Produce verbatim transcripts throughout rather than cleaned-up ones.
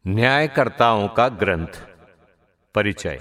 न्यायकर्ताओं का ग्रंथ। परिचय।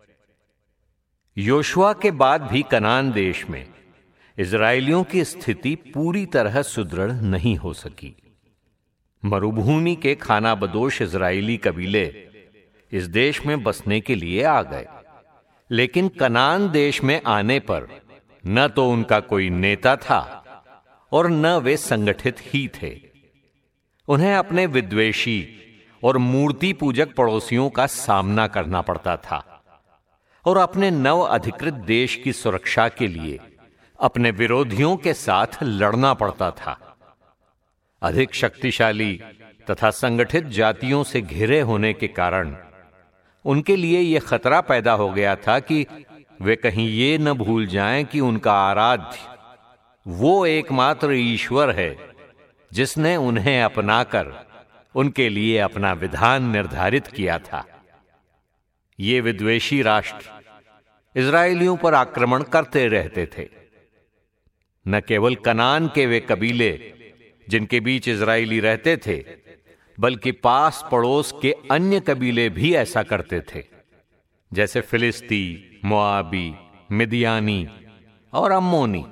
योशुआ के बाद भी कनान देश में इजराइलियों की स्थिति पूरी तरह सुदृढ़ नहीं हो सकी। मरुभूमि के खानाबदोश इजराइली कबीले इस देश में बसने के लिए आ गए, लेकिन कनान देश में आने पर न तो उनका कोई नेता था और न वे संगठित ही थे। उन्हें अपने विद्वेषी और मूर्ति पूजक पड़ोसियों का सामना करना पड़ता था और अपने नव अधिकृत देश की सुरक्षा के लिए अपने विरोधियों के साथ लड़ना पड़ता था। अधिक शक्तिशाली तथा संगठित जातियों से घिरे होने के कारण उनके लिए यह खतरा पैदा हो गया था कि वे कहीं ये न भूल जाएं कि उनका आराध्य वो एकमात्र ईश्वर है जिसने उन्हें अपनाकर उनके लिए अपना विधान निर्धारित किया था। ये विद्वेषी राष्ट्र इजराइलियों पर आक्रमण करते रहते थे। न केवल कनान के वे कबीले जिनके बीच इजराइली रहते थे, बल्कि पास पड़ोस के अन्य कबीले भी ऐसा करते थे, जैसे फिलिस्ती, मोआबी, मिदियानी और अम्मोनी।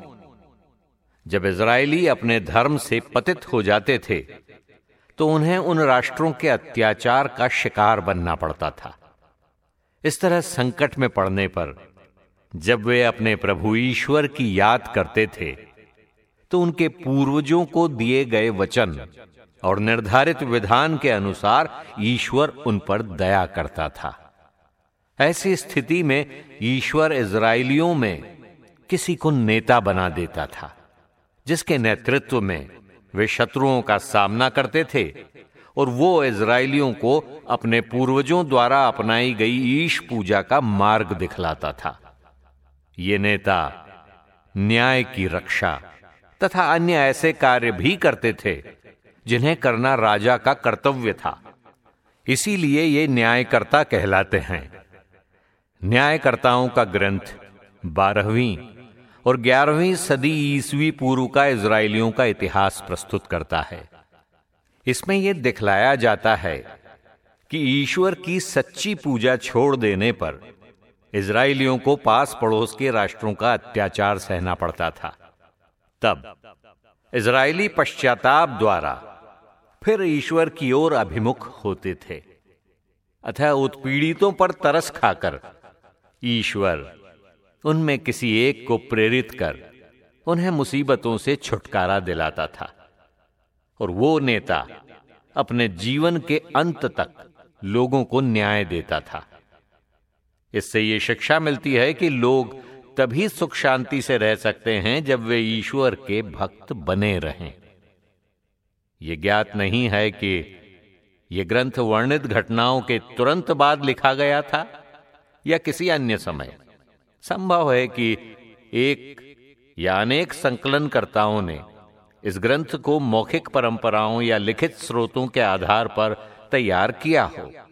जब इजराइली अपने धर्म से पतित हो जाते थे तो उन्हें उन राष्ट्रों के अत्याचार का शिकार बनना पड़ता था। इस तरह संकट में पड़ने पर जब वे अपने प्रभु ईश्वर की याद करते थे तो उनके पूर्वजों को दिए गए वचन और निर्धारित विधान के अनुसार ईश्वर उन पर दया करता था। ऐसी स्थिति में ईश्वर इजराइलियों में किसी को नेता बना देता था, जिसके नेतृत्व में वे शत्रुओं का सामना करते थे और वो इजराइलियों को अपने पूर्वजों द्वारा अपनाई गई ईश पूजा का मार्ग दिखलाता था। ये नेता न्याय की रक्षा तथा अन्य ऐसे कार्य भी करते थे जिन्हें करना राजा का कर्तव्य था। इसीलिए ये न्यायकर्ता कहलाते हैं। न्यायकर्ताओं का ग्रंथ बारहवीं और ग्यारहवीं सदी ईसवी पूर्व का इजराइलियों का इतिहास प्रस्तुत करता है। इसमें यह दिखलाया जाता है कि ईश्वर की सच्ची पूजा छोड़ देने पर इजराइलियों को पास पड़ोस के राष्ट्रों का अत्याचार सहना पड़ता था। तब इजराइली पश्चाताप द्वारा फिर ईश्वर की ओर अभिमुख होते थे, अतः उत्पीड़ितों पर तरस खाकर ईश्वर उनमें किसी एक को प्रेरित कर उन्हें मुसीबतों से छुटकारा दिलाता था और वो नेता अपने जीवन के अंत तक लोगों को न्याय देता था। इससे ये शिक्षा मिलती है कि लोग तभी सुख शांति से रह सकते हैं जब वे ईश्वर के भक्त बने रहें। ये ज्ञात नहीं है कि यह ग्रंथ वर्णित घटनाओं के तुरंत बाद लिखा गया था या किसी अन्य समय। संभव है कि एक या अनेक संकलनकर्ताओं ने इस ग्रंथ को मौखिक परंपराओं या लिखित स्रोतों के आधार पर तैयार किया हो।